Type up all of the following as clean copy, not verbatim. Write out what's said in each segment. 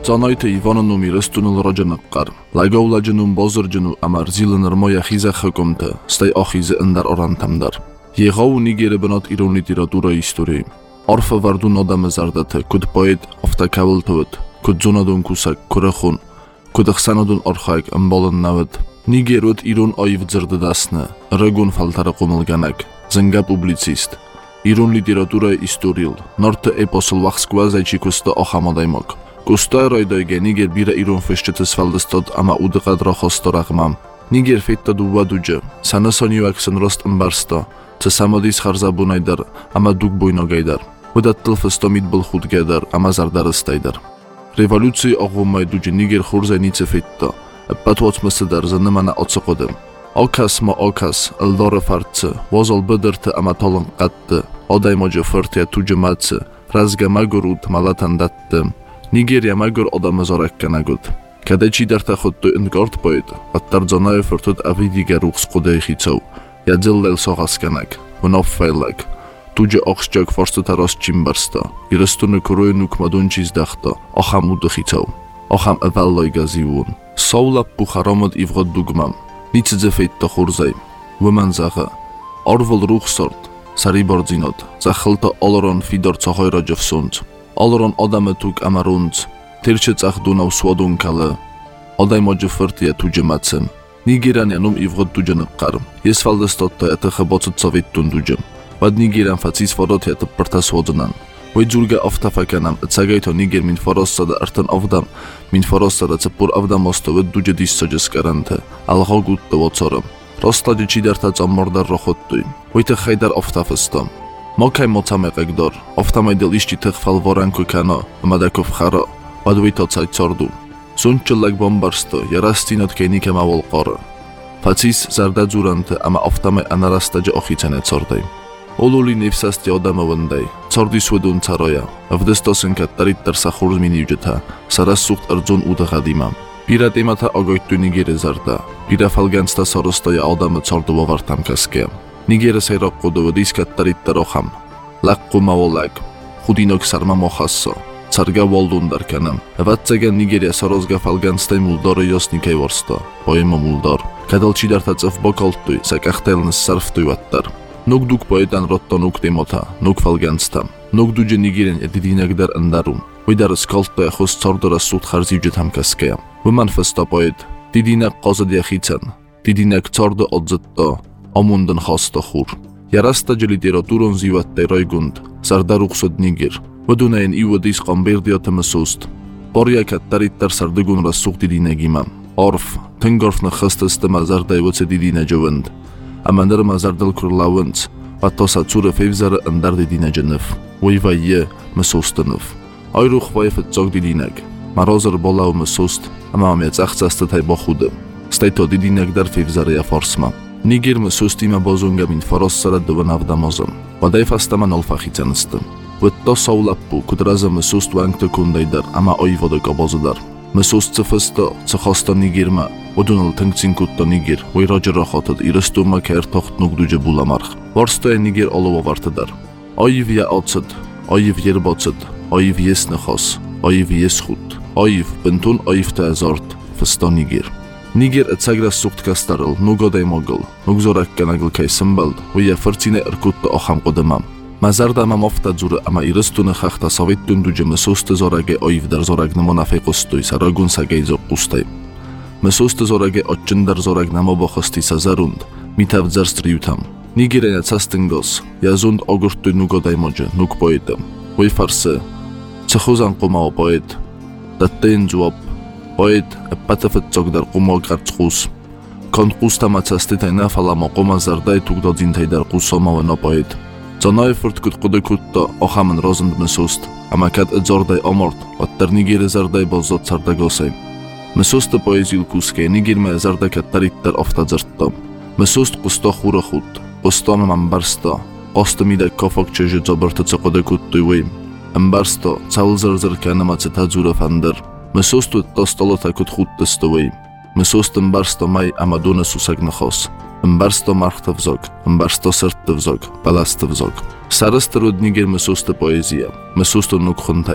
Ծանոյթը Իվանն ու Միրստունը լրոջնկար, լագովլաջնում բոզրջնու ամար զիլը նրմոյա խիզա խկոմթը, ստայ ախիզը ընդար օրանթամդար։ Եղավ ու Նիգերը բնատ իրոն լիտերատուրա իստորիի։ Արֆը վարդու նոդամը զարդաթը, կուդ պոետ ավտակավլ թվդ, կուդ զոնադուն կուսակ, կուրախուն, կուդ ըխսանադուն արխայք ըմբալն նավդ։ Նիգերոտ իրոն այվ ձրդդասնը, ռգուն ֆալտարը կոմլգանակ, զնգա պուբլիցիստ։ Իրոն լիտերատուրա իստորիլ, նորթը էպոսլ վախսկուազայչի կուստը ախամադայմոք։ Կուստը ռայդայգե Նիգեր բիրը իրոն ֆեշչետս ֆալդստոտ ամա ուդղադրախոստորաղմամ։ Նիգեր ֆեյտտա դուվադուջը, սանասոնիուակսն ռոստ ըմբարստա, ծսամադիս խարզաբունայդար, ամա դուկ բույնոգայդար, ուդատտլ ֆստոմիտ բլխուդգեդար, ամա զարդարստայդար։ Ռևոլյուցիի աղվումայ դուջը Նիգեր խուրզայնիցը ֆեյտտա, պատուած մսդար զնմանա ոցոկոդը։ Օքաս մա օքաս, ըլդորը ֆարցը, ոզալ բդրթը ամատալն կատտը, օդայմոջը ֆրտիա թուջը մացը, ռազգամագորուտ մալատանդատտը, Նիգերիա մագոր օդամազորակ կանագոտ։ Կադեչի դարտախոտտույ ընդգորդ պոյդ, ատտարձոնայը ֆրտուտ ավիդիգա ռուխս խուդեի խիցով, յաձիլլել սողասկանակ, վնով ֆայլակ, տուջը օխշճակ ֆորստուտարոս չիմբարստա, իրստունը կուրոյն ուք մադունչիզ դախտա, ախամ ուդը խիցով, ախամ əvəllay գազիվուն, սովլապ բուխարամըդ իվղոտ դուգմամ, նիցը ձեֆեյտ տխուրզայ, վման զաղը, արվլ ռուխսորդ, սարի բարձինոտ, ծախլտը ալորոն ֆիդոր ծախոյրա ջվսունց, ալորոն ադամը թուկ ամարունց, թերչը ծախդունավ սուադուն կալը, ադայմոջը ֆրտիա թուջը մացը, Նիգերանյանում իվղոտ դուջը նկարը, ես ֆալդստոտը ետը խբոցը ծավիտ տուն դուջը, բադ Նիգերան ֆացիս ֆորոտ ետը պրտասվոդնան, Ոյ ձուրգա ավտաֆականամ, ծագայթո Նիգեր մին ֆորոստադը արտան ավդամ, մին ֆորոստադը ծպուր ավդամոստովը դուջը դիսսոջս կարանթը, ալղագուտ տվոցորը, ռոստադը չի դարտած ամորդար ռոխոտտույ, ոյտը խայդար ավտաֆստամ, մոքայ մոցամեղեգդոր, ավտամայդել իշճի թղվալ վորանքու կանո, մադակով խարո, բադվույթոցայ ծորդու, սունչ ճլակ բոմբարստո, երաստինոտ կենիք ամավոլ qore, ֆացիս զարդա ձուրանթը ամա ավտամայ անարաստաջը օխիցան է ծորդայ, Oluli nefsasti odamă vândai, țordi suedun țaroia, avdestosân cattarit tarsahurz miniugetha, saras suht arzun udăgadimam. Pira temata agoyttu Nigere zarda, pira falgansta sorostoya odamı țordu vavartam kaskea. Nigere sayrak qodovu dis cattarit taroham, laqqu mavolak, xudinok sarma mohasso, Tsarga voldun darkanam, avatsagan Nigeria sorozga falganstay muldoro yosnikay vorsto, poema muldor, kadalchi dartatsov bokolttuy, sakahtelnis sarftuy vattar. Nuk duk poetan rotto nuk temota, nuk falganstam, nuk duđe Nigerian edidinagdar andarum, ujdar skolto e khos tsordora sut kharzivjet hamkaskea. Vuman festa poet, didinak qazad yakhitsan, didinak tsordo odzitto, amundan khasta khur. Yarasta literaturun zivattay raygund, sardaruqsod Niger. Vdunayn iwadis qamberdiyata masust. Borya kattarittar sardigun rasuq didinagimam. Orf, tengorfna khastastama zarday wotse didinajovand. Amanır mazardal kurlavınç, patosa tsura fevzara andar didinajınıf. Vayvaye masustanıf. Ayruq vayfet zog didinak. Marozar bolav masust, amamiyat zaxtsastay bakhudı. Stayto didinagdar fevzaraya forsma. Niger masustima bozunga min forossara dvanavdamozam. Vadayfastaman olfaxitsanistım. Vıtta savlappu kudraza masust vankta kundaydar ama oyvoda kabozudar. Masust tsıfısta tsıxasta Nigerma, odunal tengtsinkutta Niger, vayraja rahatad irastuma kair toxt nugduja bulamarx. Varstaya Niger olova vartadar. Ayv ya atsad, ayv yerbatsad, ayv yesnexas, ayv yesxut, ayv bentun ayv taazart, fısta Niger. Niger etsagras suqt kastarıl, nugoday mogul, nugzorak kanagıl kay symbald, vaya fırtsine irkutta aham qodamam. Mazarda mamofta dzura ama irastuna xaxta sovettun duja masusta zorage oyvdar zoragna monafiqostuy saragun sagay zoqqustay. Masusta zorage otchindar zoragna moboxosti sazarund, mitavdzar striutam. Nigerena tsastingos, yazund ogurtuy nugoday moja, nuk poetam. Voy farse, tsahuzan qumao poet, dattayn juab, poet epatafet zogdar qumao qartsqus. Konqusta matsastitayna falama qumazarday tugdodzintaydar qusoma no poet. Zanay fırt kutquda kutta oxamın rozund mesust, ama kad edzorday amort, vattar Nigere zarday bozot sardagosay. Mesusta poezil kuske Nigerme zarda kattarittar oftadzarttam. Mesust qusta xura xut, qusta mambarsta, qosta mida kofok çeje zobarta tsaqoda kuttuy vay. Ambarsta, çalzarzar kanama tsatazura fandar. Mesust tostolota kut xuttasta vay. Mesust ambarsta may amaduna susagna khos. Ambarsto marhtavzog, ambarsto sırttavzog, balastavzog. Sarıstırud Niger mesusta poezija, mesusta nuk khuntayim.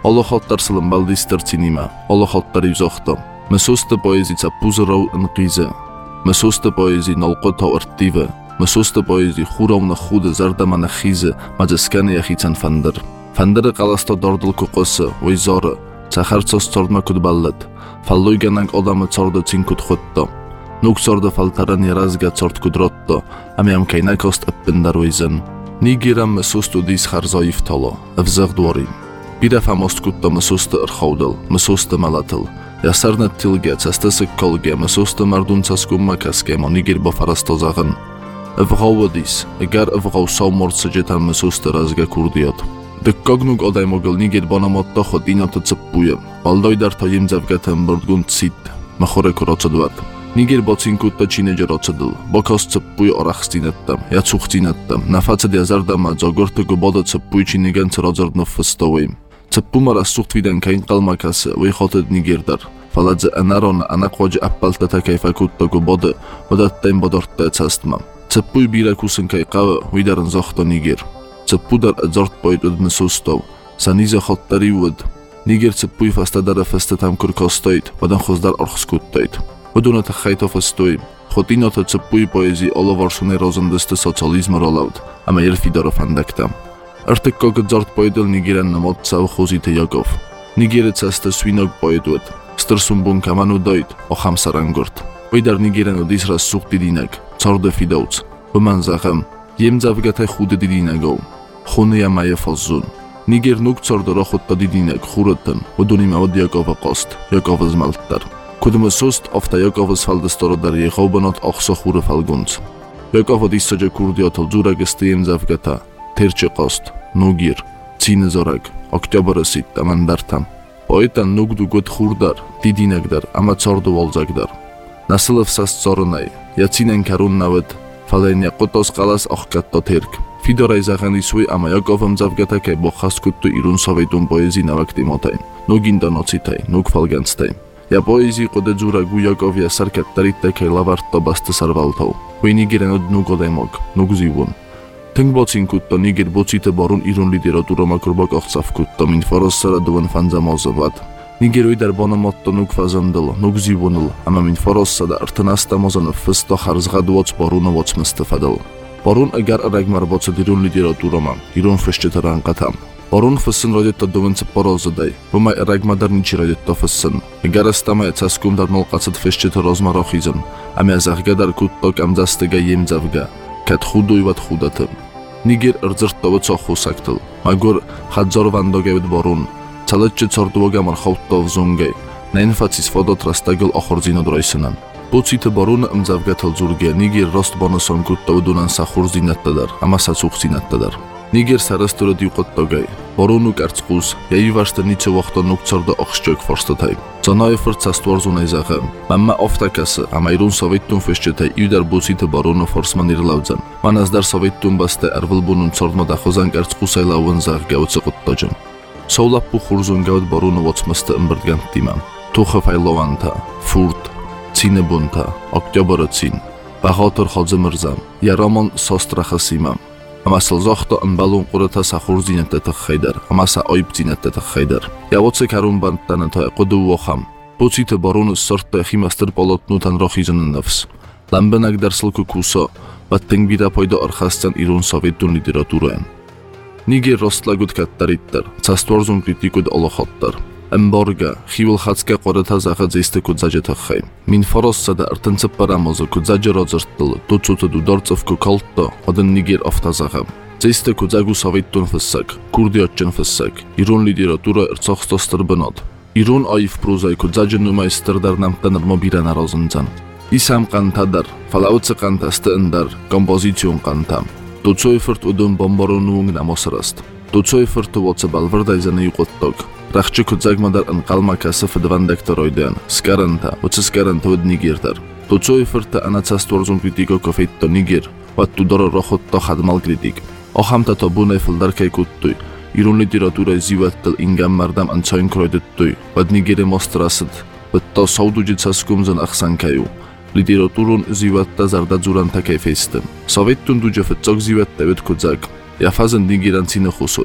Олохоттар сылымбалдистер цинима, олохоттар юзохто. Месусты поэзи цаппузырау инқизе. Месусты поэзи нолқо тауртиве. Месусты поэзи хуравна худы зардамана хизе, маджескане яхицан фандыр. Фандыры қаласто дордыл куқосы, ойзоры, цахарцос цордма кудбаллет. Фаллуйгананг одамы цорды цин кудхутто. Нук цорды фалтаран яразга цорд кудротто, амям кайнакост эппиндар ойзен. Нигирам месусту дис харзоив толо, эвзег двори. Бирефам осткутто месусты ырхаудыл, месусты малатыл. Ясарнет тилге, цастысык колге, месусты мардунцаскумма каскемо, нигир бофарастозағын. Эвғау дис, эгер эвғау сауморцы жетан месусты разга курдиот. Дыккогнуг одай могыл нигир банамотто ходиното цыппуе, алдойдар таим завгатен бұрдгун цит, махоре курацадват. Нигир боцинкутто чинеже роцадыл, бокос цыппуе орахстинеттам, я цухтинеттам, нафацад язардама зогортыгу бода цыппуе чинеген цырозарднов фыстовым. Цыппума рассухт виден кайн қалмакасы, выйхотед нигирдар. Фаладзе анарон анақваджи аппалтата кайфакуттогу боды, бодаттайм бодортта цастма. Цыппуй бира кусын кайқавы, уйдарын зохто нигир. Цыппудар адзорт бойд уд месустов, санизе хоттари уд. Нигир цыппуй фастадара фестетам куркостойд, бодан хоздар орхскуттойд. Удуната хайто фестой, хотиното цыппуй поэзи оловаршуне розындысты социализма ролауд, ама ерфидоро фандактам. Артык когът зорт поедил нигирен намот цау хозите Яков. Нигирец асты свиног поедует. Стърсумбун каману дойд, охам сарангурт. Ойдар нигирен одис раз сухти динек, цорде фидоуц. Уман захам, ем завгатай худе дидинегов. Хуния мае фоззун. Нигер нук цорде рохотта дидинек хураттен, удунима од Якова кост, Якова змалттар. Кудумы суст офта Якова сфалдестородар ехобанот охсо хуре фалгунц. Якова диссаджа курдиотал джурагесты ем завгата. Терче кост, нугир, цine зораг, октябрысит тамандартам. Поэтан нугду год хурдар, дидинегдар, ама цорду волзагдар. Насылов сас цорынай, я цинен карун навыд, фален я котос қалас охкатто терк. Фидорай захани суй, ама Яковым завгатаке бохаскутту ирун советун поэзи навактимотай. Нугинда ноцитай, нуг фалганцтай. Я поэзи коде джурагу Яков я саркаттариттаке лавартто басты сарвалтау. Уйнигирен од нугодай мог, нуг зивун. Тэнг боцинкутто нигер боците барун ирун литература макурбак ахцавкутто мин фороссара дуван фанзамозават. Нигер ойдар банамотто нуг фазандыл, нуг зивуныл, ама мин фороссада артынаста мозаны фысто харзга дуоц баруна воц мыстыфадыл. Барун эгер рагмар боцад ирун литературама, ирун фышчетаран катам. Барун фысын родетто дуван цыппорозадай, бумай рагмадар ничи родетто фысын. Эгер астамай цаскумдар нолқацад фышчетар розмарохизын, ами азахгадар кутток амзастыга емзавга. Кат худуйват худатым. Нигер ырзырттовы цохусактыл. Магур хадзор вандогевит барун. Цалыччы цордуага мархауттов зунгай. Нэнфацис фодот растагыл охорзино дройсынан. Буците барун мзавгатыл зурге. Нигер рост банысон куттовы дунан сахур зинаттадар, ама сацух зинаттадар. Нигер сарастуры дюқоттогай. Баруну карцқус. Яивашты ниче вақта нук цорда охшчок форстатай. Цанаефыр цастварзунай захам. Мамма офтакасы, ама ирун советтун фешчетай иудар буците баруну форсман ирлавзан. Маназдар советтун басте арвылбунун цордма дахозан карцқусай лавын зах гауцы қуттажым. Соулаппу хурзун гауд баруну воцмысты имбырдгант димам. Туха файлованта, фурт, цine бунта, октябры цин. Бахатыр хадзы мырзам, ярамон сострахасимам. Амасыл зохто амбалун қурата сахур зинаттатық хайдар, амаса ойб зинаттатық хайдар. Явоцы карун бантанатай қуду вохам. Буците баруну сорта химастыр полотнутан рохизанын нафс. Ламбенагдар сылку кусо, баттен бира пайда архастан ирун советтун литератураен. Нигер ростлагуд каттариттар, цастворзун критикуд олохоттар. Эмборга, хивил хацка қората заха зесте кудзаджетах хайм. Мин фороссада артынцып барамозы кудзаджи розырттыл, туцуты дудорцовку колтто, одын нигер офтазахам. Зесте кудзагу советтун фыссак, курдиотчен фыссак, ирун литература ирцохстостыр бынот. Ирун айф прузай кудзаджи нумайстырдар намтаныр мобирана розынзан. Исам қантадар, фалауцы қантасты индар, композицион қантам. Туцойфырт удун бомбаронуң намосыраст. Туцойфырт воцы балвырдайзаны юқоттог. Рахчы кудзагмадар анқалма касыфы двандактор ойдан, скаранта, уцы скаранта уд нигердар. Туцойфырта анацастворзун критико кофейтто нигер, ват тудоро рохотто хадмал критик. Охамта табунай фылдаркай куттуй, ирун литература зиваттыл ингам мардам анцойн кройдыттуй, вад нигере мострасыд, ватто саудуджи цаскумзан ахсанкаю. Литературун зиватта зардадзуран такай фестым. Советтун дуджа фыцок зиватта вет кудзаг, яфазан нигеран цine хусуд.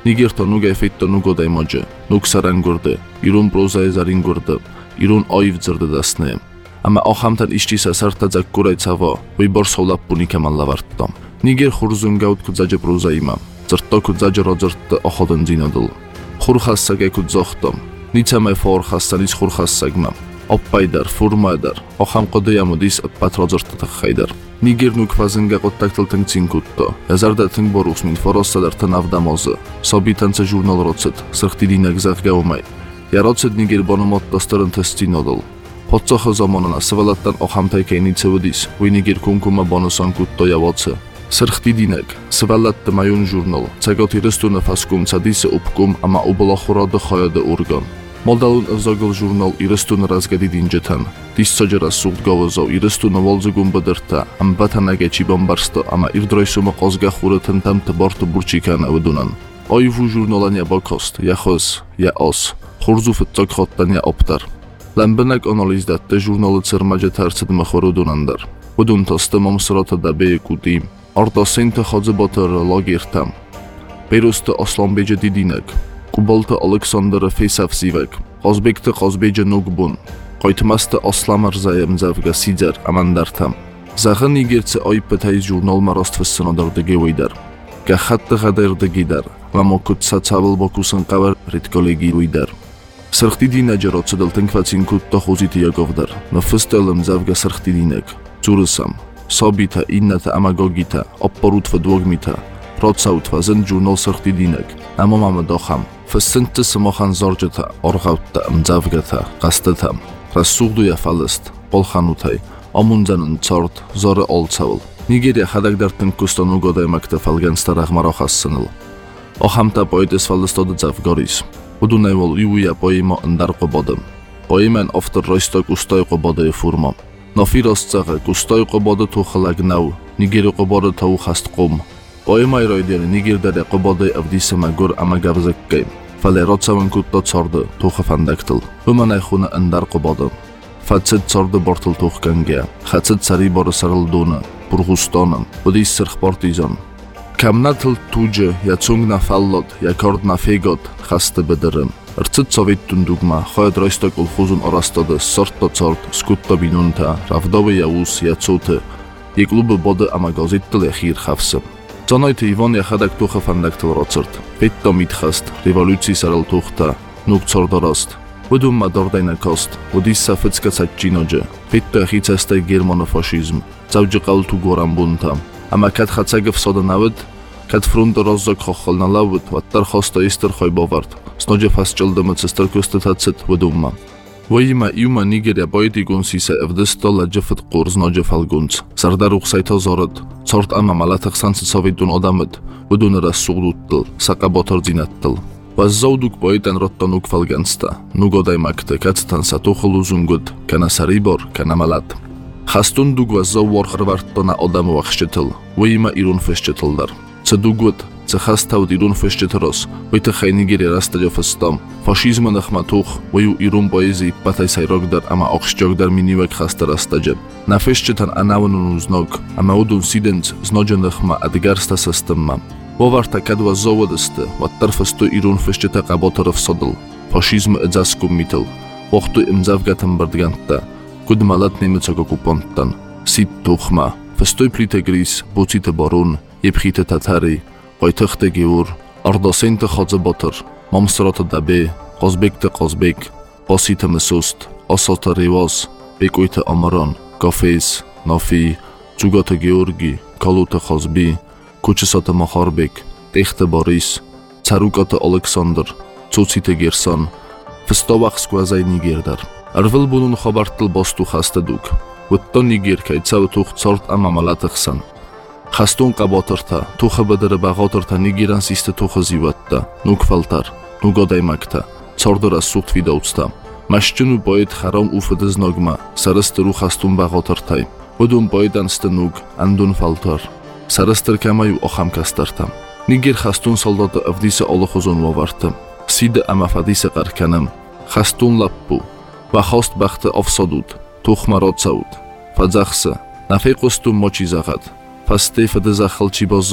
Niger ta nugay fetto nugoday moje, nuk sarangurdi, irun prozay zaringurdi, irun oyv zırdı dasne. Ama ohamtan işçisa sarta zakkuray cavo, vybor solap puni kamallavarttam. Niger xurzungaut kudzaje prozayima, zırtta kudzaje rodzırtta oxodun zinodul. Xurxassage kudzoxtam, nicamay for xassanis xurxassagmam. Oppaydar, furmaydar, oxam qodayamudis patrozırtta taxaydar. Niger nukvazınga qottaktiltin cinkutto, yazardatin borusmin forossadartan avdamozy, sobitance jurnal rocet, sırxtidinek zahgaumay. Ja rocet Niger bonomotto stırın testinodul. Potsoxo zamonana sıvalattan oxamtay keynicevudis, uy Niger kunkuma bonosan kutto yavoce. Sırxtidinek, sıvallattı mayun jurnal, cegoti rystuna faskum cadise upkum ama uboloxurada xoyada urgan. Moldalun evzogol jurnal irystuna razgadidinjetan, discoджера sugt govozo irystuna volzugum bădărta, am batanage ci bombarsto ama irdroysuma qozga xurătın tam tăbortu burçikan evdunan. Oyvu jurnalan ja bokost, ja xos, ja os, xurzu fıttok xottan ja optar. Lambenak analizdatte jurnalı cırmace tersid mıxorudunandar. Udun toste momsrota da beye kutim, orta sente xodzi botır logirtam. Beruste Oslanbece didinek, Kubalta Aleksandr Feysavsivek, Qozbekti Qozbeje Nugbun, Qoytmasta Oslamar Zayemzavga Sidzer Amandartam. Zagı Nigerce oypetay jurnal marostvissinodardı geveydar. Gahattı qadardı gidar, lamokutsa çavıl bokusun qavar ritkolegi uydar. Sırxtidinece rotsedaltin kvacinkutta xuziti yagovdar, nafıstelem zavga sırxtidinek, Curysam, Sobita innata amagogita, opporutva dwogmita, Rocautva zend jurnal sırxtidinek, amomame doxam, Fıssinti simoxan zorjeta, orgavtta amzavgata, qastatam, Rassuğduya falist, Olxanutay, Amunzanın çort, zore olçavıl. Nigeria xadagdartin kustonu godaymakta falgansta raxmaroxassınıl. Oxamta poides falistody zavgoris. Udunajwol iuja pojimo ndar qobodem. Pojimen ofter roystok ustoj qobode furmo. Nofiroscaga kustoj qobode tuxalagnau, Nigeri qobode tau xast qum. Pojimaj rojderi Nigirdere qobode avdisema gur amagavzekkay. Fale rocawen kutto cordy tuxafandaktil. Umanaj xuna ndar qobodem. Facet cordy bortil tuxkangea. Xacet sari bory sarılduna, purgustonam, budis sırx portizon. Kamnatil tudzie, ja cungna fallot, ja kordna fegot, xaste bederem. Rcet sovettun dugma, xoed roystok ulxuzun orastody, sorto cort, skutto binunta, ravdowy ja us, ja cuty. Je kluby body amagozittil ja xir xavse. Conojty Iwon ja xadak tucha fandaktil rocert. Petto mitxast, revolucji sarel tuchta, nuk cordorost. Udum ma dordajna kost, udissa fycka cacinodzie. Petto ja xicestaj germanofasizm, całdzie qaltu goram bunta. Ama kad xacage wsoda nawet, kad frunto rozzok xoxol na lawit, wattar xosto ister xojbovart, snodzie fasczoldemy cesterkusty tacet wydumma. Wojima iuma Nigeria bojtigun sise evdisto ladjefet qur snodzie falgunc, sardaruq sayto zoret, cort ama malataq sansit sovidun odamit, wydun rassuqduttil, saqabotor zinattil. Wazzowduk bojtan rottonuk falgansta, nugodaj makte, katstan satuxul uzungut, kana saribor, kana malat. Xastun dugwa zawor xrvartto na odam waxşetil, wejima irun feszczetildar. Ce dugwet, ce xastawd irun feszczetros, wejte xaj Nigeria rastadio festom, faszizma naxmatuch, weju irun poezji pataj sajrogdar ama oxściogdar miniwek xasta rastadje. Na feszczetan anawnun uznog, ama udun sidenc znodzie naxma adgarsta systemma. Wowarta kadwa zawodiste, wattar festu irun feszczeta qabotor wsodl, faszizm edzaskum mitel, woxtu imzavgatam bardganta, Kud malat nemecego kupontan, sit tuchma, festoj plite gris, bucite borun, jebchite tatari, qojtechte geur, ardosente xodze boter, momsrote dabe, qozbekte qozbek, posite mesust, osote rivos, bekujte amaron, kofes, nofi, cugote georgi, kolute xozbi, kuchisote mohorbek, techte Boris, carugote Aleksandr, cucite Gerson, festowax skłazaj Nigerdar. Arvel bunun xobarttil bostu xasta dug. Witto Niger kay caw tuch cort ama malatixsan. Xastun qabotirta, tuxa bedere bag'otirta Nigeran siste tuxa zivatta, nuk faltar, nugoday makta, cordora suht vidovsta. Mashchunu boyd xarom ufede znogma, sarastru xastun bag'otirtay. Udun boydan stenug, andun faltar. Sarastr kamayu oxam kastartam. Niger xastun soldata avdise oluxuzun wavartam. Side ama fadise qarkanam. Xastun lappu. و خواست بخت افسادود، تخم رادساود، فزخسه، نفی قستون ماچی زغد، فسته فده زخل چی بازد،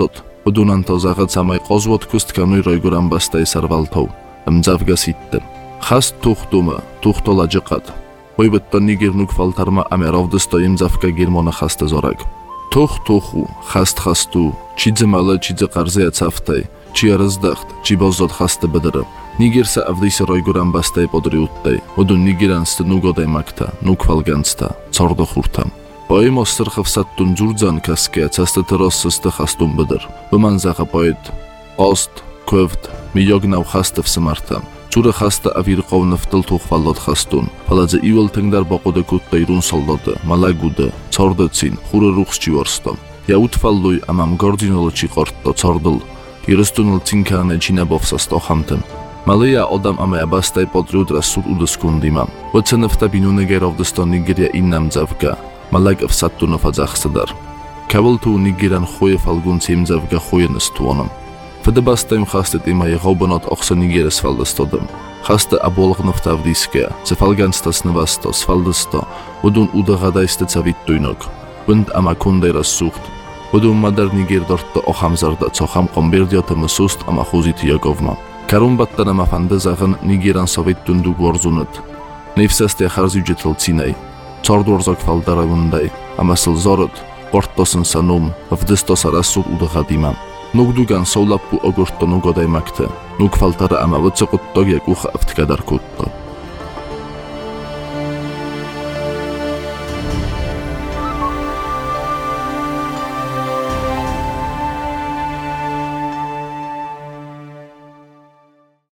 ოდუნანთოზაღაც ამაი ყოზვოთქუს თქანუი როიგურან ბასტაი სარვალთოვ მძავგასიტტე ხას თუხტუმა თუხტოლაჯიყად ვოიბეთტო ნიგირნუკ ფალთარმა ამერავდსტო იმძავკა გირმონა ხასტე ზორაგ თუხტუხუ ხასტხასტუ ჩიძმალა ჩიძყარზეა ცაფტაი ჩიარაზდახტ ჩიბოზოდ ხასტე ბედრა ნიგირსა ავდის როიგურან ბასტაი პოდრიუტტაი ოდუნ ნიგირანსტ ნუგოდაი მაკთა ნუქვალგანსთა ცორდო ხურთამ Poemos srxavsattun dzurdzan kaskea castaterosste khastun bedr. Bmanzaqa poet ost kövt miyognav khastav smartam. Çura khasta avir qovnaftal tuxfallot khastun. Paladze ivel tengdar boqoda kuttayrun soldada malaguda çordetsin xura ruxchivorstom. Ja utfalluy amam gordinolochi qortto çordul. Irstunul tsinkane chinabovsasto xamtem. Malaya odam amaya bastay podrudra sud udaskundimam. Votsenefta binunegerovdaston Nigeria innam zavga. Malag afsattun fadzaqsadar. Kavaltu Nigeran khoye falgun simzavga khoyenstuonam. Fadabastym khastet imay gobonot oqsa Nigeres faldastodam. Khasta abolgnoftavdiske, zefalganstas nevastos faldasto, odun udagadaiste zavittuynok. Bund amakundera sucht. Odun madar Niger dortto oxamzarda coxam qomberdiotama sust ama khuzitiyagovma. Karumbattana mafandazagın Nigeran sovettun dugworzunut. Nefsaste kharzyujetl tsinay. Çordworzok faldaravunday, amasıl zorot, qorttosun sanum, vdystos arasud udagadiman. Nugdugan sovlappu ogortto nugoday makta, nugfaltara ama vıtsıqutto yakuxa aftkadar kutto.